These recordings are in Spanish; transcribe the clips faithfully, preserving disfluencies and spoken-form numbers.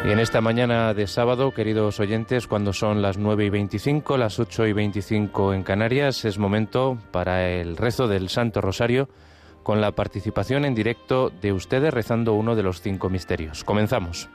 Y en esta mañana de sábado, queridos oyentes, cuando son las nueve y veinticinco, las ocho y veinticinco en Canarias, es momento para el rezo del Santo Rosario, con la participación en directo de ustedes rezando uno de los cinco misterios. Comenzamos.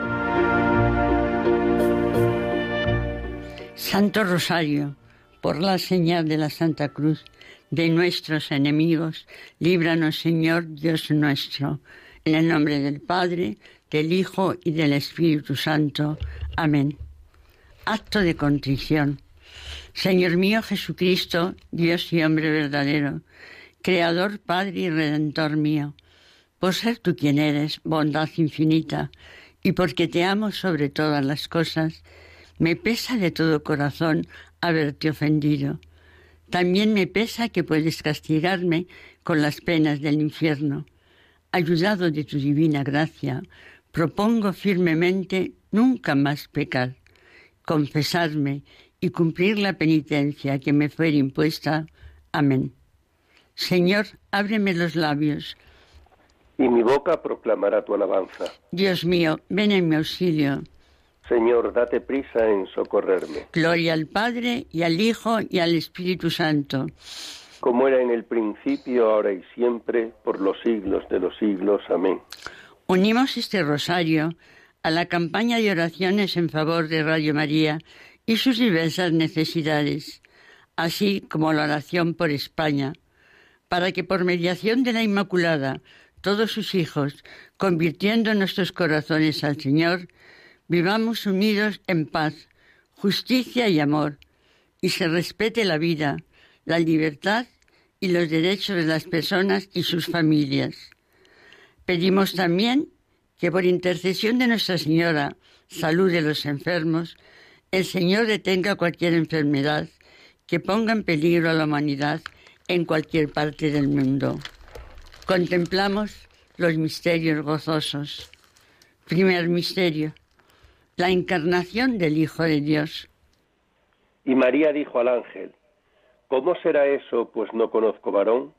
Santo Rosario, por la señal de la Santa Cruz de nuestros enemigos, líbranos, Señor Dios nuestro, en el nombre del Padre, del Hijo y del Espíritu Santo. Amén. Acto de contrición. Señor mío Jesucristo, Dios y hombre verdadero, Creador, Padre y Redentor mío, por ser tú quien eres, bondad infinita, y porque te amo sobre todas las cosas, me pesa de todo corazón haberte ofendido. También me pesa que puedes castigarme con las penas del infierno. Ayudado de tu divina gracia, propongo firmemente nunca más pecar, confesarme y cumplir la penitencia que me fuere impuesta. Amén. Señor, ábreme los labios, y mi boca proclamará tu alabanza. Dios mío, ven en mi auxilio. Señor, date prisa en socorrerme. Gloria al Padre, y al Hijo, y al Espíritu Santo. Como era en el principio, ahora y siempre, por los siglos de los siglos. Amén. Unimos este rosario a la campaña de oraciones en favor de Radio María y sus diversas necesidades, así como la oración por España, para que por mediación de la Inmaculada, todos sus hijos, convirtiendo nuestros corazones al Señor, vivamos unidos en paz, justicia y amor, y se respete la vida, la libertad y los derechos de las personas y sus familias. Pedimos también que por intercesión de Nuestra Señora, salud de los enfermos, el Señor detenga cualquier enfermedad que ponga en peligro a la humanidad en cualquier parte del mundo. Contemplamos los misterios gozosos. Primer misterio: la encarnación del Hijo de Dios. Y María dijo al ángel: ¿Cómo será eso, pues no conozco varón?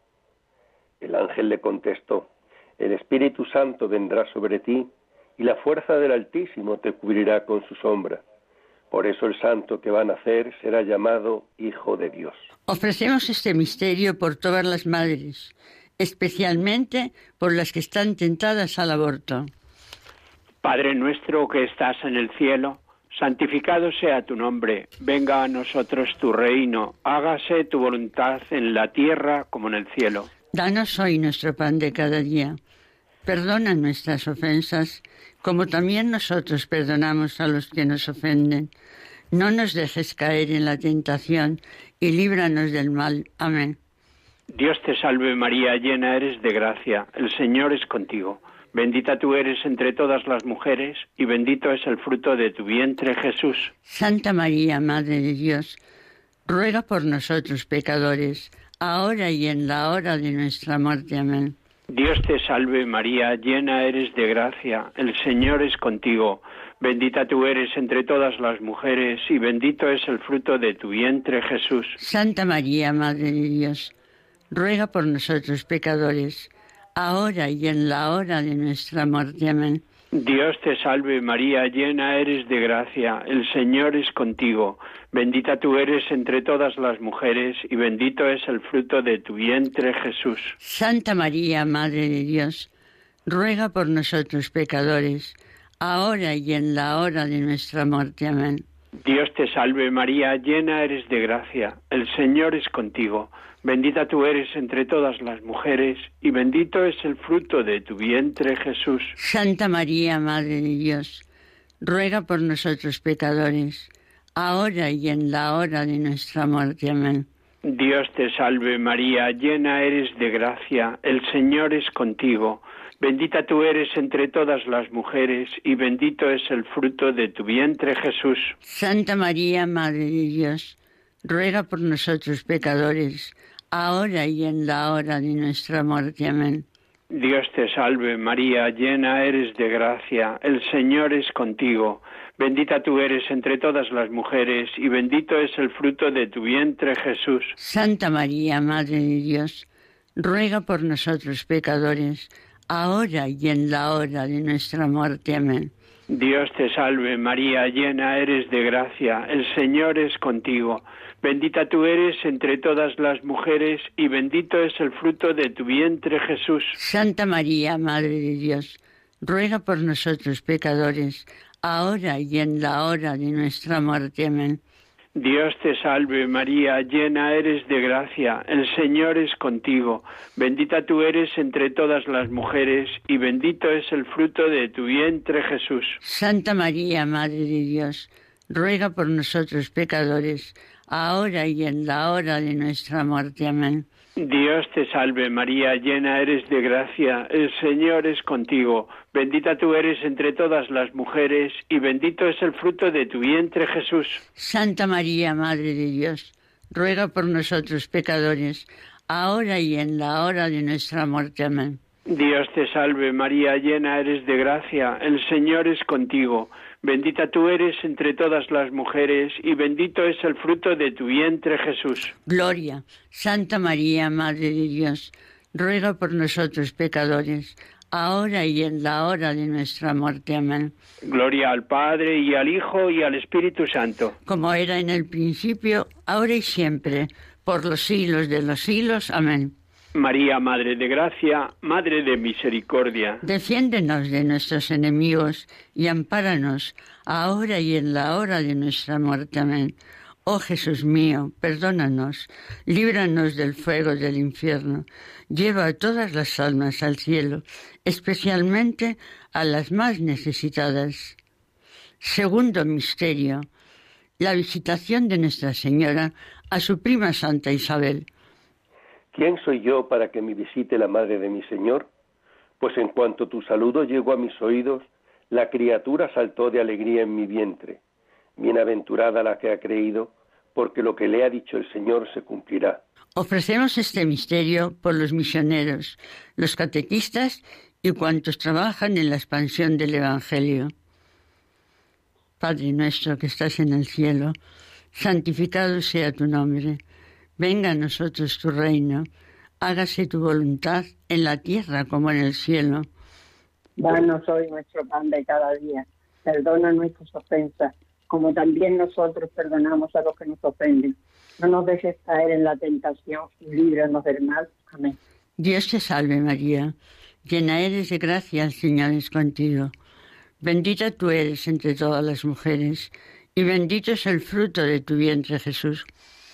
El ángel le contestó: El Espíritu Santo vendrá sobre ti, y la fuerza del Altísimo te cubrirá con su sombra. Por eso el santo que va a nacer será llamado Hijo de Dios. Ofrecemos este misterio por todas las madres, especialmente por las que están tentadas al aborto. Padre nuestro que estás en el cielo, santificado sea tu nombre, venga a nosotros tu reino, hágase tu voluntad en la tierra como en el cielo. Danos hoy nuestro pan de cada día. Perdona nuestras ofensas, como también nosotros perdonamos a los que nos ofenden. No nos dejes caer en la tentación y líbranos del mal. Amén. Dios te salve María, llena eres de gracia, el Señor es contigo. Bendita tú eres entre todas las mujeres, y bendito es el fruto de tu vientre, Jesús. Santa María, Madre de Dios, ruega por nosotros pecadores, ahora y en la hora de nuestra muerte. Amén. Dios te salve María, llena eres de gracia, el Señor es contigo. Bendita tú eres entre todas las mujeres, y bendito es el fruto de tu vientre, Jesús. Santa María, Madre de Dios, ruega por nosotros pecadores, ahora y en la hora de nuestra muerte. Amén. Dios te salve María, llena eres de gracia, el Señor es contigo. Bendita tú eres entre todas las mujeres, y bendito es el fruto de tu vientre, Jesús. Santa María, Madre de Dios, ruega por nosotros pecadores, ahora y en la hora de nuestra muerte. Amén. Dios te salve María, llena eres de gracia, el Señor es contigo. Bendita tú eres entre todas las mujeres, y bendito es el fruto de tu vientre, Jesús. Santa María, Madre de Dios, ruega por nosotros pecadores, ahora y en la hora de nuestra muerte. Amén. Dios te salve María, llena eres de gracia, el Señor es contigo. Bendita tú eres entre todas las mujeres, y bendito es el fruto de tu vientre, Jesús. Santa María, Madre de Dios, ruega por nosotros pecadores, ahora y en la hora de nuestra muerte. Amén. Dios te salve María, llena eres de gracia, el Señor es contigo. Bendita tú eres entre todas las mujeres, y bendito es el fruto de tu vientre, Jesús. Santa María, Madre de Dios, ruega por nosotros pecadores, ahora y en la hora de nuestra muerte. Amén. Dios te salve María, llena eres de gracia, el Señor es contigo. Bendita tú eres entre todas las mujeres y bendito es el fruto de tu vientre Jesús. Santa María, Madre de Dios, ruega por nosotros pecadores, ahora y en la hora de nuestra muerte. Amén. Dios te salve María, llena eres de gracia, el Señor es contigo. Bendita tú eres entre todas las mujeres y bendito es el fruto de tu vientre Jesús. Santa María, Madre de Dios, ruega por nosotros pecadores, ahora y en la hora de nuestra muerte. Amén. Dios te salve María, llena eres de gracia, el Señor es contigo. Bendita tú eres entre todas las mujeres y bendito es el fruto de tu vientre Jesús. Santa María, Madre de Dios, ruega por nosotros pecadores, ahora y en la hora de nuestra muerte. Amén. Dios te salve María, llena eres de gracia, el Señor es contigo. Bendita tú eres entre todas las mujeres y bendito es el fruto de tu vientre Jesús. Gloria, Santa María, Madre de Dios, ruega por nosotros pecadores, ahora y en la hora de nuestra muerte. Amén. Gloria al Padre y al Hijo y al Espíritu Santo. Como era en el principio, ahora y siempre, por los siglos de los siglos. Amén. María, Madre de Gracia, Madre de Misericordia. Defiéndenos de nuestros enemigos y ampáranos, ahora y en la hora de nuestra muerte. Amén. Oh Jesús mío, perdónanos, líbranos del fuego del infierno, lleva a todas las almas al cielo, especialmente a las más necesitadas. Segundo misterio, la visitación de Nuestra Señora a su prima Santa Isabel. ¿Quién soy yo para que me visite la madre de mi Señor? Pues en cuanto tu saludo llegó a mis oídos, la criatura saltó de alegría en mi vientre. Bienaventurada la que ha creído, porque lo que le ha dicho el Señor se cumplirá. Ofrecemos este misterio por los misioneros, los catequistas y cuantos trabajan en la expansión del Evangelio. Padre nuestro que estás en el cielo, santificado sea tu nombre. Venga a nosotros tu reino, hágase tu voluntad en la tierra como en el cielo. Danos hoy nuestro pan de cada día, perdona nuestras ofensas, como también nosotros perdonamos a los que nos ofenden. No nos dejes caer en la tentación y líbranos del mal. Amén. Dios te salve María, llena eres de gracia, el Señor es contigo. Bendita tú eres entre todas las mujeres, y bendito es el fruto de tu vientre Jesús.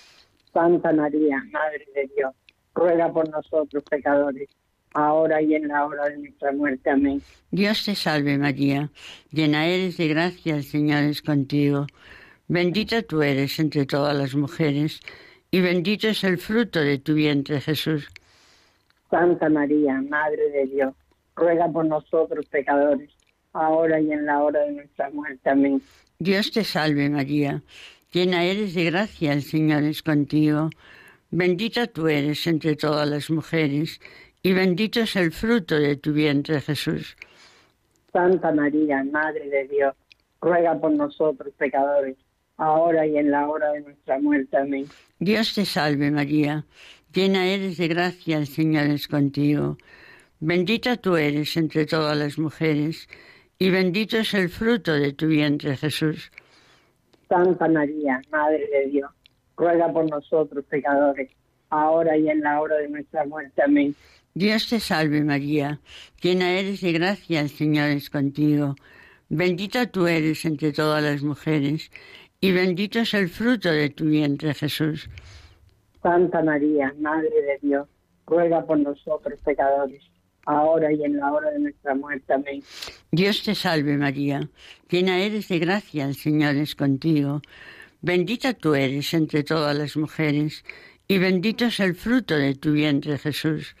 Santa María, Madre de Dios, ruega por nosotros pecadores, ahora y en la hora de nuestra muerte. Amén. Dios te salve María, llena eres de gracia, el Señor es contigo. Bendita tú eres entre todas las mujeres, y bendito es el fruto de tu vientre Jesús. Santa María, Madre de Dios, ruega por nosotros pecadores, ahora y en la hora de nuestra muerte. Amén. Dios te salve María, llena eres de gracia, el Señor es contigo. Bendita tú eres entre todas las mujeres, y bendito es el fruto de tu vientre Jesús. Santa María, Madre de Dios, ruega por nosotros pecadores, ahora y en la hora de nuestra muerte. Amén. Dios te salve María, llena eres de gracia, el Señor es contigo. Bendita tú eres entre todas las mujeres, y bendito es el fruto de tu vientre Jesús. Santa María, Madre de Dios, ruega por nosotros pecadores, ahora y en la hora de nuestra muerte. Amén. Dios te salve María, llena eres de gracia, el Señor es contigo. Bendita tú eres entre todas las mujeres, y bendito es el fruto de tu vientre Jesús. Santa María, Madre de Dios, ruega por nosotros pecadores, ahora y en la hora de nuestra muerte. Amén. Dios te salve María, llena eres de gracia, el Señor es contigo. Bendita tú eres entre todas las mujeres, y bendito es el fruto de tu vientre Jesús.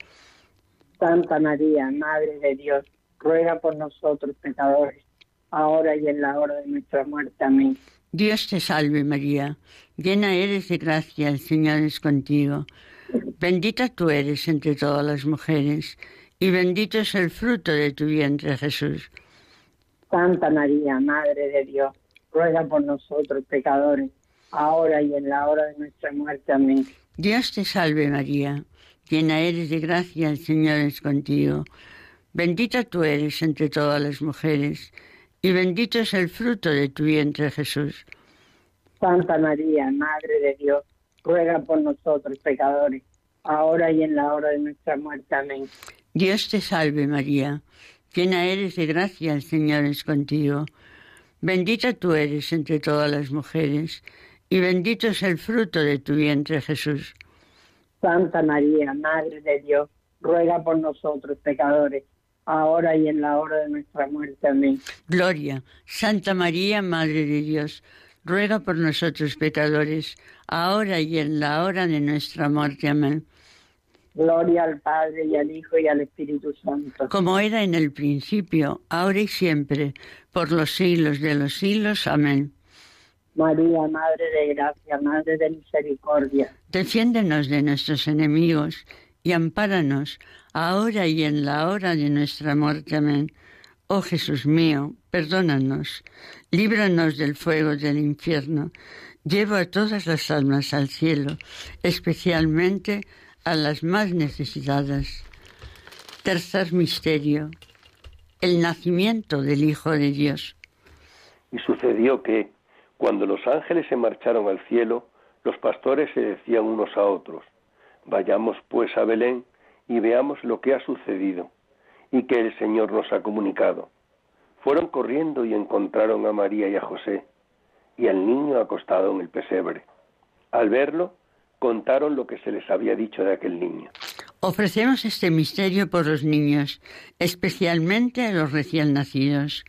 Santa María, Madre de Dios, ruega por nosotros pecadores, ahora y en la hora de nuestra muerte. Amén. Dios te salve María, llena eres de gracia, el Señor es contigo. Bendita tú eres entre todas las mujeres, y bendito es el fruto de tu vientre Jesús. Santa María, Madre de Dios, ruega por nosotros pecadores, ahora y en la hora de nuestra muerte. Amén. Dios te salve María, llena eres de gracia, el Señor es contigo. Bendita tú eres entre todas las mujeres, y bendito es el fruto de tu vientre, Jesús. Santa María, Madre de Dios, ruega por nosotros pecadores, ahora y en la hora de nuestra muerte. Amén. Dios te salve, María, llena eres de gracia, el Señor es contigo. Bendita tú eres entre todas las mujeres, y bendito es el fruto de tu vientre, Jesús. Santa María, Madre de Dios, ruega por nosotros pecadores, ahora y en la hora de nuestra muerte. Amén. Gloria, Santa María, Madre de Dios, ruega por nosotros pecadores, ahora y en la hora de nuestra muerte. Amén. Gloria al Padre, y al Hijo, y al Espíritu Santo. Como era en el principio, ahora y siempre, por los siglos de los siglos. Amén. María, Madre de Gracia, Madre de Misericordia, Defiéndenos de nuestros enemigos y ampáranos, ahora y en la hora de nuestra muerte. Amén. Oh Jesús mío, perdónanos, líbranos del fuego del infierno, lleva a todas las almas al cielo, especialmente a las más necesitadas. Tercer misterio, el nacimiento del Hijo de Dios. Y sucedió que, cuando los ángeles se marcharon al cielo, los pastores se decían unos a otros: vayamos pues a Belén y veamos lo que ha sucedido y que el Señor nos ha comunicado. Fueron corriendo y encontraron a María y a José y al niño acostado en el pesebre. Al verlo, contaron lo que se les había dicho de aquel niño. Ofrecemos este misterio por los niños, especialmente a los recién nacidos.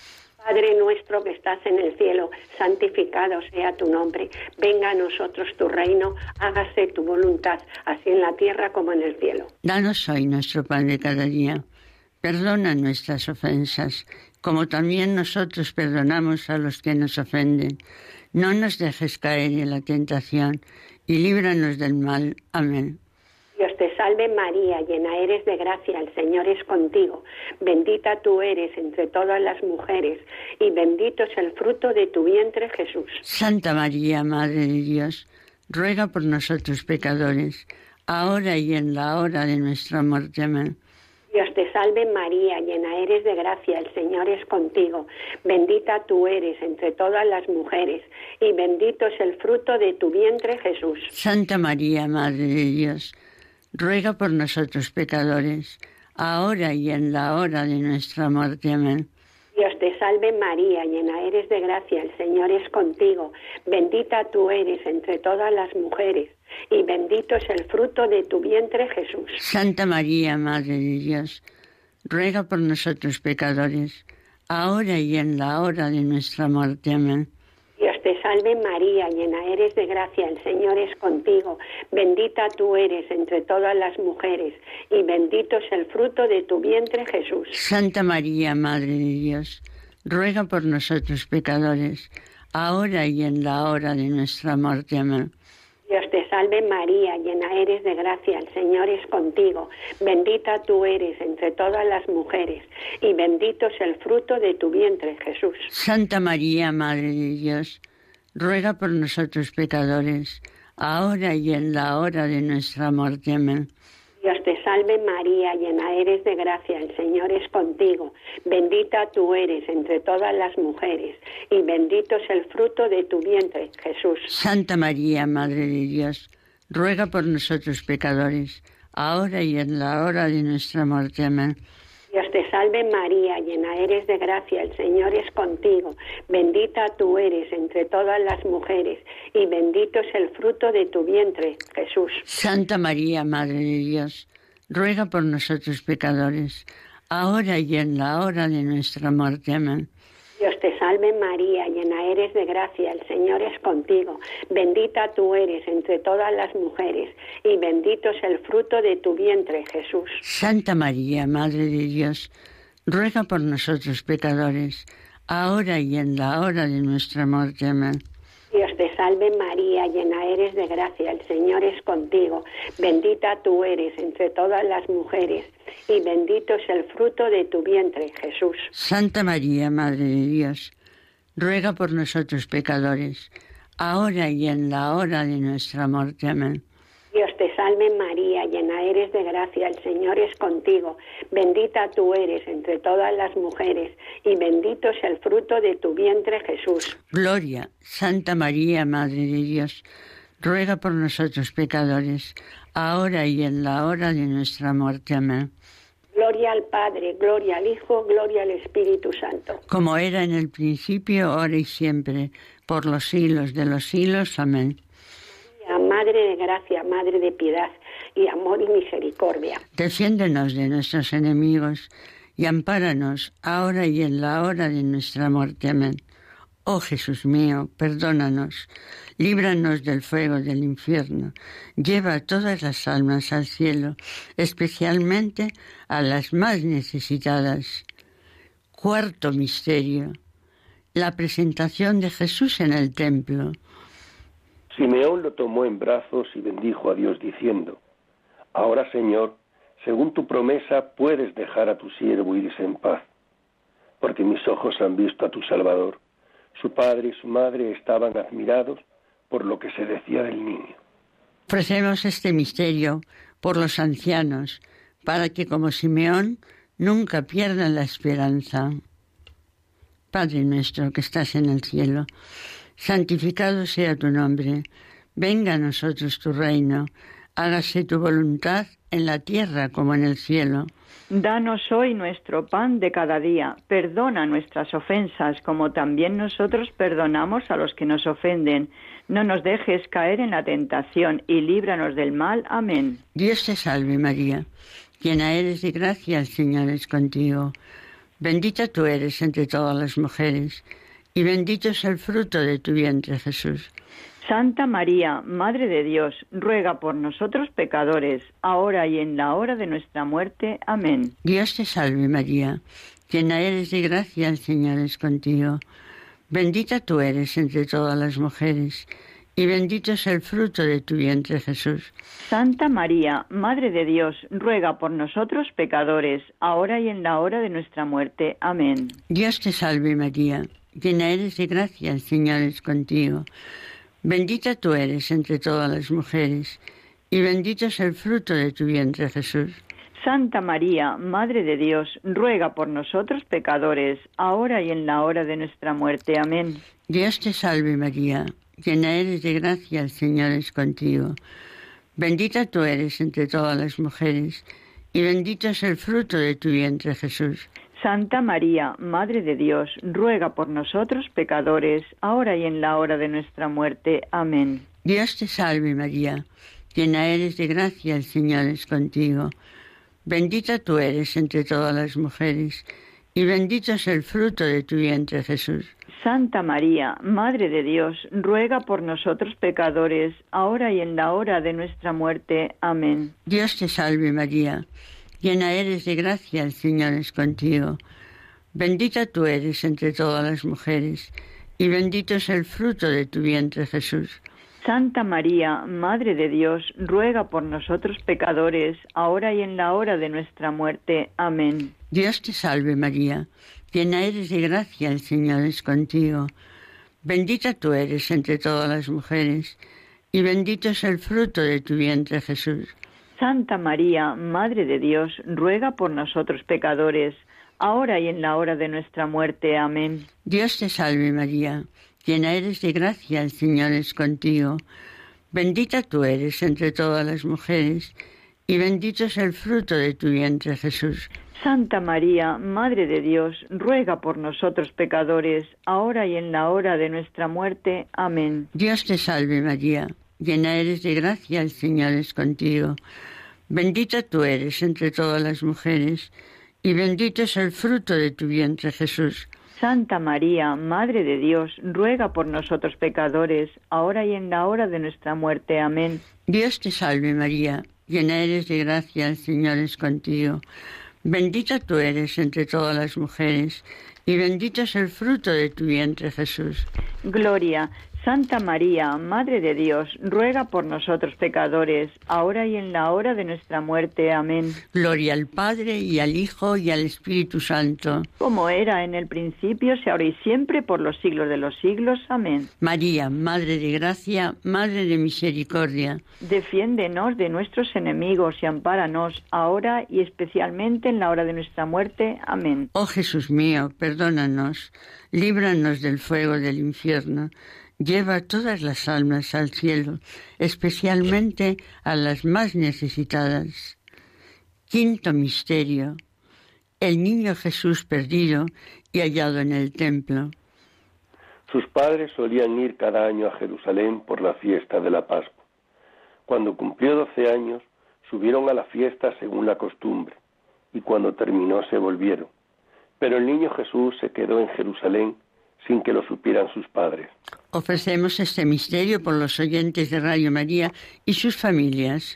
Padre nuestro que estás en el cielo, santificado sea tu nombre. Venga a nosotros tu reino, hágase tu voluntad, así en la tierra como en el cielo. Danos hoy nuestro pan de cada día. Perdona nuestras ofensas, como también nosotros perdonamos a los que nos ofenden. No nos dejes caer en la tentación y líbranos del mal. Amén. Dios te salve María, llena eres de gracia, el Señor es contigo. Bendita tú eres entre todas las mujeres, y bendito es el fruto de tu vientre, Jesús. Santa María, Madre de Dios, ruega por nosotros pecadores, ahora y en la hora de nuestra muerte. Amén. Dios te salve María, llena eres de gracia, el Señor es contigo. Bendita tú eres entre todas las mujeres, y bendito es el fruto de tu vientre, Jesús. Santa María, Madre de Dios, ruega por nosotros pecadores, ahora y en la hora de nuestra muerte. Amén. Dios te salve María, llena eres de gracia, el Señor es contigo. Bendita tú eres entre todas las mujeres, y bendito es el fruto de tu vientre, Jesús. Santa María, Madre de Dios, ruega por nosotros pecadores, ahora y en la hora de nuestra muerte. Amén. Dios te salve María, llena eres de gracia, el Señor es contigo. Bendita tú eres entre todas las mujeres, y bendito es el fruto de tu vientre, Jesús. Santa María, Madre de Dios, ruega por nosotros pecadores, ahora y en la hora de nuestra muerte. Amén. Dios te salve María, llena eres de gracia, el Señor es contigo. Bendita tú eres entre todas las mujeres, y bendito es el fruto de tu vientre, Jesús. Santa María, Madre de Dios, ruega por nosotros pecadores, ahora y en la hora de nuestra muerte. Amén. Dios te salve María, llena eres de gracia, el Señor es contigo. Bendita tú eres entre todas las mujeres, y bendito es el fruto de tu vientre, Jesús. Santa María, Madre de Dios, ruega por nosotros pecadores, ahora y en la hora de nuestra muerte. Amén. Dios te salve María, llena eres de gracia, el Señor es contigo. Bendita tú eres entre todas las mujeres, y bendito es el fruto de tu vientre, Jesús. Santa María, Madre de Dios, ruega por nosotros pecadores, ahora y en la hora de nuestra muerte. Amén. Dios te salve María, llena eres de gracia, el Señor es contigo. Bendita tú eres entre todas las mujeres, y bendito es el fruto de tu vientre, Jesús. Santa María, Madre de Dios, ruega por nosotros pecadores, ahora y en la hora de nuestra muerte. Amén. Dios te salve María, llena eres de gracia, el Señor es contigo. Bendita tú eres entre todas las mujeres, y bendito es el fruto de tu vientre, Jesús. Santa María, Madre de Dios, ruega por nosotros pecadores, ahora y en la hora de nuestra muerte. Amén. Dios te salve María, llena eres de gracia, el Señor es contigo. Bendita tú eres entre todas las mujeres, y bendito es el fruto de tu vientre, Jesús. Gloria, Santa María, Madre de Dios, ruega por nosotros pecadores, ahora y en la hora de nuestra muerte. Amén. Gloria al Padre, gloria al Hijo, gloria al Espíritu Santo. Como era en el principio, ahora y siempre, por los siglos de los siglos. Amén. Madre de gracia, Madre de piedad y amor y misericordia. Defiéndenos de nuestros enemigos y ampáranos ahora y en la hora de nuestra muerte. Amén. Oh Jesús mío, perdónanos, líbranos del fuego del infierno, lleva a todas las almas al cielo, especialmente a las más necesitadas. Cuarto misterio, la presentación de Jesús en el templo. Simeón lo tomó en brazos y bendijo a Dios diciendo: Ahora, Señor, según tu promesa, puedes dejar a tu siervo irse en paz, porque mis ojos han visto a tu Salvador. Su padre y su madre estaban admirados por lo que se decía del niño. Ofrecemos este misterio por los ancianos, para que como Simeón nunca pierdan la esperanza. Padre nuestro que estás en el cielo, santificado sea tu nombre. Venga a nosotros tu reino. Hágase tu voluntad en la tierra como en el cielo. Danos hoy nuestro pan de cada día. Perdona nuestras ofensas, como también nosotros perdonamos a los que nos ofenden. No nos dejes caer en la tentación y líbranos del mal. Amén. Dios te salve María, llena eres de gracia, el Señor es contigo. Bendita tú eres entre todas las mujeres, y bendito es el fruto de tu vientre, Jesús. Santa María, Madre de Dios, ruega por nosotros pecadores, ahora y en la hora de nuestra muerte. Amén. Dios te salve María, llena eres de gracia, el Señor es contigo. Bendita tú eres entre todas las mujeres, y bendito es el fruto de tu vientre, Jesús. Santa María, Madre de Dios, ruega por nosotros pecadores, ahora y en la hora de nuestra muerte. Amén. Dios te salve María, llena eres de gracia, el Señor es contigo. Bendita tú eres entre todas las mujeres, y bendito es el fruto de tu vientre, Jesús. Santa María, Madre de Dios, ruega por nosotros pecadores, ahora y en la hora de nuestra muerte. Amén. Dios te salve María, llena eres de gracia, el Señor es contigo. Bendita tú eres entre todas las mujeres, y bendito es el fruto de tu vientre, Jesús. Santa María, Madre de Dios, ruega por nosotros pecadores, ahora y en la hora de nuestra muerte. Amén. Dios te salve María, llena eres de gracia, el Señor es contigo. Bendita tú eres entre todas las mujeres, y bendito es el fruto de tu vientre, Jesús. Santa María, Madre de Dios, ruega por nosotros pecadores, ahora y en la hora de nuestra muerte. Amén. Dios te salve María, llena eres de gracia, el Señor es contigo. Bendita tú eres entre todas las mujeres, y bendito es el fruto de tu vientre, Jesús. Santa María, Madre de Dios, ruega por nosotros pecadores, ahora y en la hora de nuestra muerte. Amén. Dios te salve María, llena eres de gracia, el Señor es contigo. Bendita tú eres entre todas las mujeres, y bendito es el fruto de tu vientre, Jesús. Santa María, Madre de Dios, ruega por nosotros pecadores, ahora y en la hora de nuestra muerte. Amén. Dios te salve María, llena eres de gracia, el Señor es contigo. Bendita tú eres entre todas las mujeres, y bendito es el fruto de tu vientre, Jesús. Santa María, Madre de Dios, ruega por nosotros pecadores, ahora y en la hora de nuestra muerte. Amén. Dios te salve María, llena eres de gracia, el Señor es contigo. Bendita tú eres entre todas las mujeres, y bendito es el fruto de tu vientre, Jesús. Santa María, Madre de Dios, ruega por nosotros pecadores, ahora y en la hora de nuestra muerte. Amén. Dios te salve María, llena eres de gracia, el Señor es contigo. Bendita tú eres entre todas las mujeres, y bendito es el fruto de tu vientre, Jesús. Gloria, Santa María, Madre de Dios, ruega por nosotros pecadores, ahora y en la hora de nuestra muerte. Amén. Gloria al Padre, y al Hijo, y al Espíritu Santo. Como era en el principio, sea ahora y siempre, por los siglos de los siglos. Amén. María, Madre de Gracia, Madre de Misericordia. Defiéndenos de nuestros enemigos y ampáranos, ahora y especialmente en la hora de nuestra muerte. Amén. Oh Jesús mío, perdónanos, líbranos del fuego del infierno. Lleva todas las almas al cielo, especialmente a las más necesitadas. Quinto misterio: el niño Jesús perdido y hallado en el templo. Sus padres solían ir cada año a Jerusalén por la fiesta de la Pascua. Cuando cumplió doce años, subieron a la fiesta según la costumbre, y cuando terminó se volvieron. Pero el niño Jesús se quedó en Jerusalén sin que lo supieran sus padres. Ofrecemos este misterio por los oyentes de Radio María y sus familias.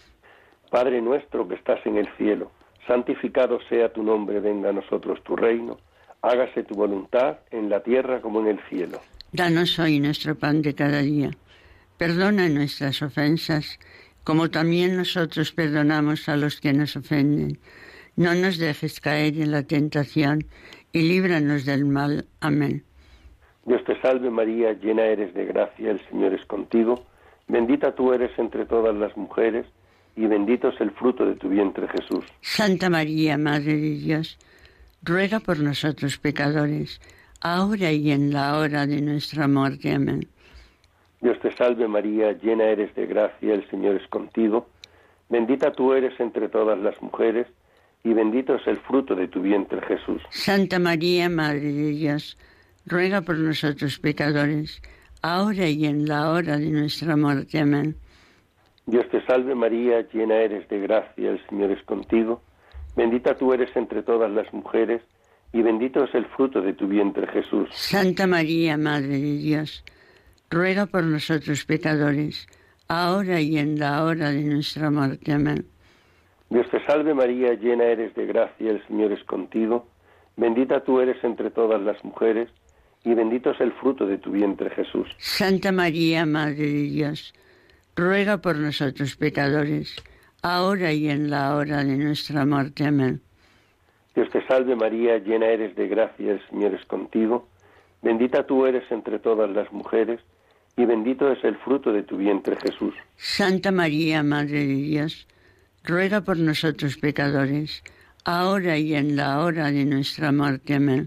Padre nuestro que estás en el cielo, santificado sea tu nombre, venga a nosotros tu reino, hágase tu voluntad en la tierra como en el cielo. Danos hoy nuestro pan de cada día. Perdona nuestras ofensas, como también nosotros perdonamos a los que nos ofenden. No nos dejes caer en la tentación y líbranos del mal. Amén. Dios te salve María, llena eres de gracia, el Señor es contigo, bendita tú eres entre todas las mujeres, y bendito es el fruto de tu vientre Jesús. Santa María, Madre de Dios, ruega por nosotros pecadores, ahora y en la hora de nuestra muerte. Amén. Dios te salve María, llena eres de gracia, el Señor es contigo, bendita tú eres entre todas las mujeres, y bendito es el fruto de tu vientre Jesús. Santa María, Madre de Dios, ruega por nosotros pecadores, ahora y en la hora de nuestra muerte. Amén. Dios te salve María, llena eres de gracia, el Señor es contigo, bendita tú eres entre todas las mujeres, y bendito es el fruto de tu vientre Jesús. Santa María, Madre de Dios, ruega por nosotros pecadores, ahora y en la hora de nuestra muerte. Amén. Dios te salve María, llena eres de gracia, el Señor es contigo, bendita tú eres entre todas las mujeres, y bendito es el fruto de tu vientre Jesús. Santa María, Madre de Dios, ruega por nosotros pecadores, ahora y en la hora de nuestra muerte. Amén. Dios te salve María, llena eres de gracia, el Señor es contigo, bendita tú eres entre todas las mujeres, y bendito es el fruto de tu vientre Jesús. Santa María, Madre de Dios, ruega por nosotros pecadores, ahora y en la hora de nuestra muerte. Amén.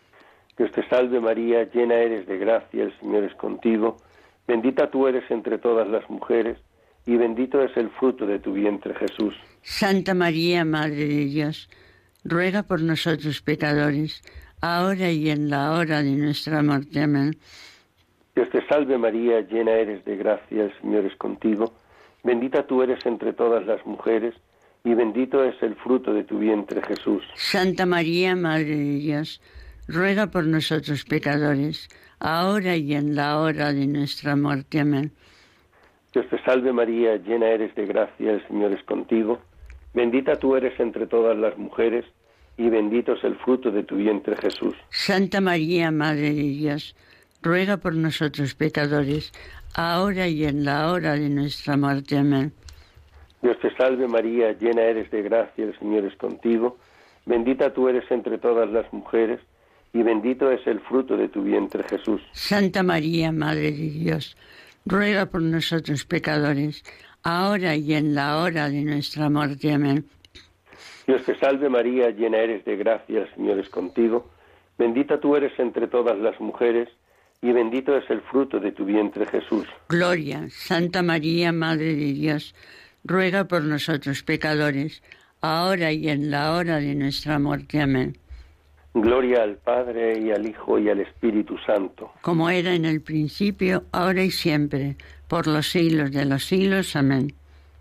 Dios te salve María, llena eres de gracia, el Señor es contigo, bendita tú eres entre todas las mujeres, y bendito es el fruto de tu vientre Jesús. Santa María, Madre de Dios, ruega por nosotros pecadores, ahora y en la hora de nuestra muerte. Amén. Dios te salve María, llena eres de gracia, el Señor es contigo, bendita tú eres entre todas las mujeres, y bendito es el fruto de tu vientre Jesús. Santa María, Madre de Dios, ruega por nosotros pecadores, ahora y en la hora de nuestra muerte. Amén. Dios te salve María, llena eres de gracia, el Señor es contigo, bendita tú eres entre todas las mujeres, y bendito es el fruto de tu vientre Jesús. Santa María, Madre de Dios, ruega por nosotros pecadores, ahora y en la hora de nuestra muerte. Amén. Dios te salve María, llena eres de gracia, el Señor es contigo, bendita tú eres entre todas las mujeres, y bendito es el fruto de tu vientre Jesús. Santa María, Madre de Dios, ruega por nosotros pecadores, ahora y en la hora de nuestra muerte. Amén. Dios te salve María, llena eres de gracia, el Señor es contigo, bendita tú eres entre todas las mujeres, y bendito es el fruto de tu vientre Jesús. Gloria, Santa María, Madre de Dios, ruega por nosotros pecadores, ahora y en la hora de nuestra muerte. Amén. Gloria al Padre, y al Hijo, y al Espíritu Santo. Como era en el principio, ahora y siempre, por los siglos de los siglos. Amén.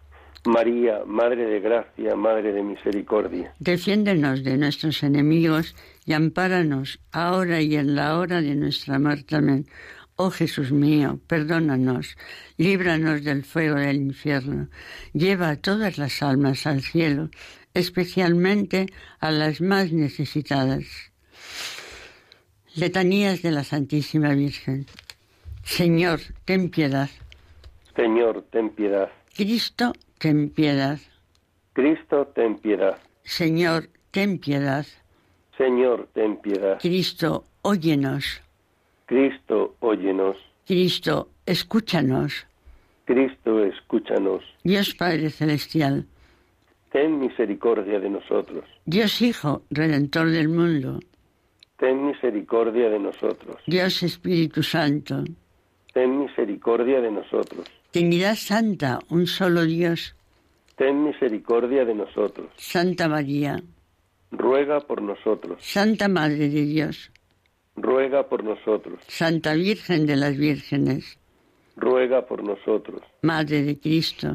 María, Madre de Gracia, Madre de Misericordia, defiéndenos de nuestros enemigos y ampáranos ahora y en la hora de nuestra muerte. Amén. Oh Jesús mío, perdónanos, líbranos del fuego del infierno, lleva a todas las almas al cielo, especialmente a las más necesitadas. Letanías de la Santísima Virgen. Señor, ten piedad. Señor, ten piedad. Cristo, ten piedad. Cristo, ten piedad. Señor, ten piedad. Señor, ten piedad. Cristo, óyenos. Cristo, óyenos. Cristo, escúchanos. Cristo, escúchanos. Dios Padre Celestial. Ten misericordia de nosotros. Dios Hijo, Redentor del mundo. Ten misericordia de nosotros. Dios Espíritu Santo. Ten misericordia de nosotros. Trinidad Santa, un solo Dios. Ten misericordia de nosotros. Santa María. Ruega por nosotros. Santa Madre de Dios. Ruega por nosotros. Santa Virgen de las Vírgenes. Ruega por nosotros. Madre de Cristo.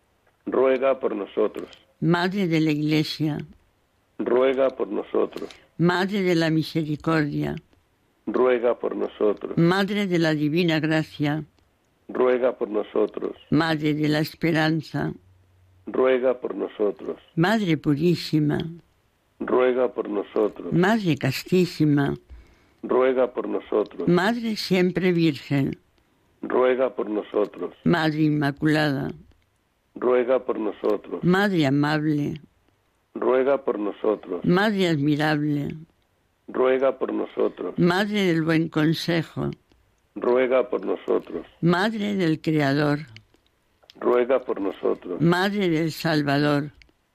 Ruega por nosotros. Madre de la Iglesia. Ruega por nosotros. Madre de la Misericordia. Ruega por nosotros. Madre de la Divina Gracia. Ruega por nosotros. Madre de la Esperanza. Ruega por nosotros. Madre Purísima. Ruega por nosotros. Madre Castísima. Ruega por nosotros. Madre Siempre Virgen. Ruega por nosotros. Madre Inmaculada. Ruega por nosotros. Madre Amable. Ruega por nosotros. Madre Admirable. Ruega por nosotros. Madre del Buen Consejo. Ruega por nosotros. Madre del Creador. Ruega por nosotros. Madre del Salvador.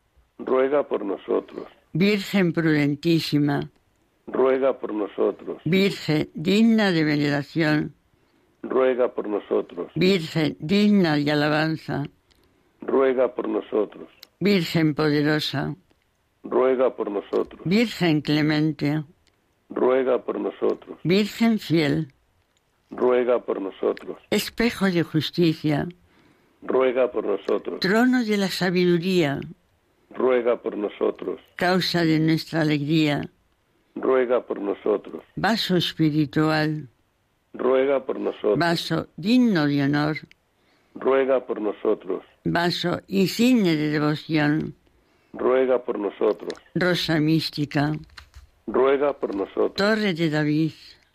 Ruega por nosotros. Virgen prudentísima. Ruega por nosotros. Virgen digna de veneración. Ruega por nosotros. Virgen digna de alabanza. Ruega por nosotros. Virgen poderosa. Ruega por nosotros. Virgen clemente. Ruega por nosotros. Virgen fiel. Ruega por nosotros. Espejo de justicia. Ruega por nosotros. Trono de la sabiduría. Ruega por nosotros. Causa de nuestra alegría. Ruega por nosotros. Vaso espiritual. Ruega por nosotros. Vaso digno de honor. Ruega por nosotros. Vaso insigne de devoción. Ruega por nosotros. Rosa mística. Ruega por nosotros. Torre de David.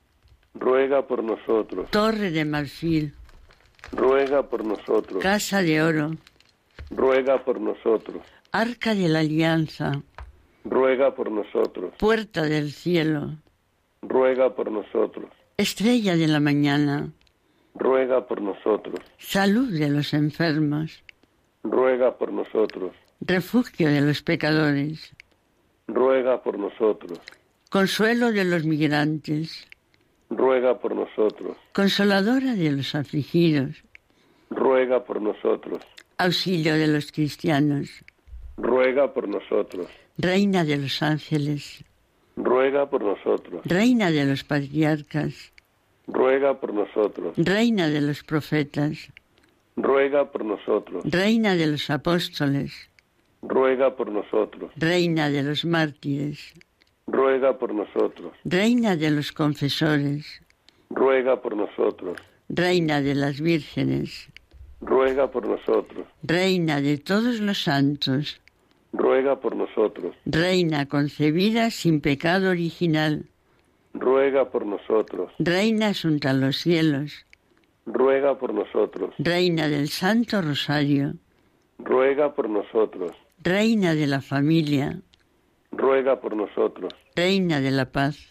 Ruega por nosotros. Torre de marfil. Ruega por nosotros. Casa de oro. Ruega por nosotros. Arca de la alianza. Ruega por nosotros. Puerta del cielo. Ruega por nosotros. Estrella de la mañana. Ruega por nosotros. Salud de los enfermos. Ruega por nosotros. Refugio de los pecadores. Ruega por nosotros. Consuelo de los migrantes. Ruega por nosotros. Consoladora de los afligidos. Ruega por nosotros. Auxilio de los cristianos. Ruega por nosotros. Reina de los ángeles. Ruega por nosotros. Reina de los patriarcas. Ruega por nosotros. Reina de los profetas. Ruega por nosotros. Reina de los apóstoles. Ruega por nosotros. Reina de los mártires. Ruega por nosotros. Reina de los confesores. Ruega por nosotros. Reina de las vírgenes. Ruega por nosotros. Reina de todos los santos. Ruega por nosotros. Reina concebida sin pecado original. Ruega por nosotros. Reina asunta a los cielos. Ruega por nosotros. Reina del Santo Rosario. Ruega por nosotros. Reina de la familia. Ruega por nosotros. Reina de la paz.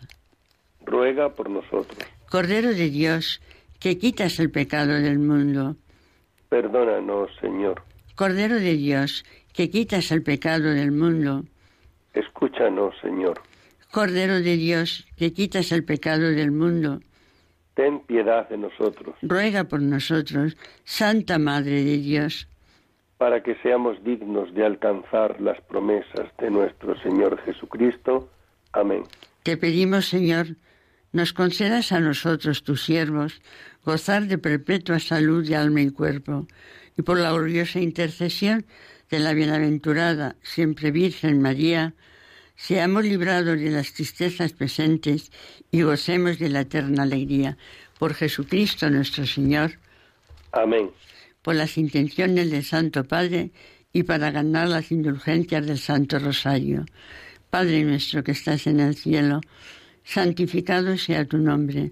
Ruega por nosotros. Cordero de Dios, que quitas el pecado del mundo. Perdónanos, Señor. Cordero de Dios, que quitas el pecado del mundo. Escúchanos, Señor. Cordero de Dios, que quitas el pecado del mundo. Ten piedad de nosotros. Ruega por nosotros, Santa Madre de Dios, para que seamos dignos de alcanzar las promesas de nuestro Señor Jesucristo. Amén. Te pedimos, Señor, nos concedas a nosotros, tus siervos, gozar de perpetua salud de alma y cuerpo, y por la gloriosa intercesión de la bienaventurada siempre Virgen María, seamos librados de las tristezas presentes y gocemos de la eterna alegría. Por Jesucristo nuestro Señor. Amén. Por las intenciones del Santo Padre y para ganar las indulgencias del Santo Rosario. Padre nuestro que estás en el cielo, santificado sea tu nombre.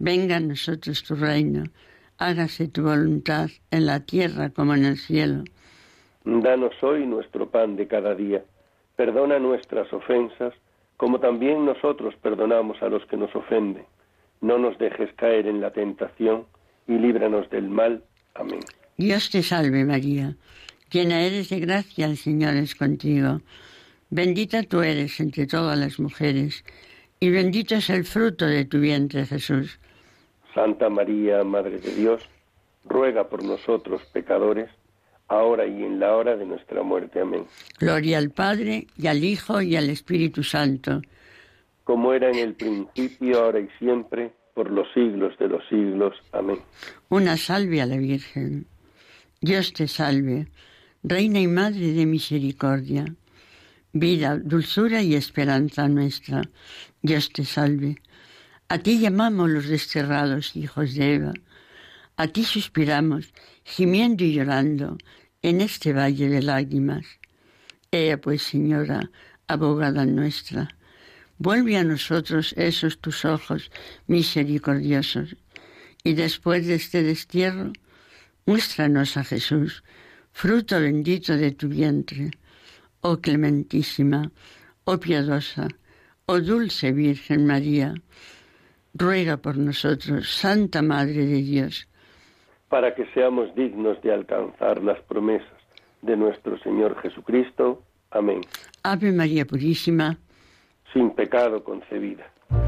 Venga a nosotros tu reino, hágase tu voluntad en la tierra como en el cielo. Danos hoy nuestro pan de cada día. Perdona nuestras ofensas, como también nosotros perdonamos a los que nos ofenden. No nos dejes caer en la tentación y líbranos del mal. Amén. Dios te salve María, llena eres de gracia, el Señor es contigo. Bendita tú eres entre todas las mujeres, y bendito es el fruto de tu vientre, Jesús. Santa María, Madre de Dios, ruega por nosotros pecadores, ahora y en la hora de nuestra muerte. Amén. Gloria al Padre, y al Hijo, y al Espíritu Santo. Como era en el principio, ahora y siempre, por los siglos de los siglos. Amén. Una salve a la Virgen. Dios te salve, Reina y Madre de misericordia, vida, dulzura y esperanza nuestra. Dios te salve. A ti llamamos los desterrados hijos de Eva. A ti suspiramos, gimiendo y llorando, en este valle de lágrimas. Ea pues, Señora, abogada nuestra, vuelve a nosotros esos tus ojos misericordiosos, y después de este destierro, muéstranos a Jesús, fruto bendito de tu vientre. Oh clementísima, oh piadosa, oh dulce Virgen María, ruega por nosotros, Santa Madre de Dios, para que seamos dignos de alcanzar las promesas de nuestro Señor Jesucristo. Amén. Ave María Purísima, sin pecado concebida.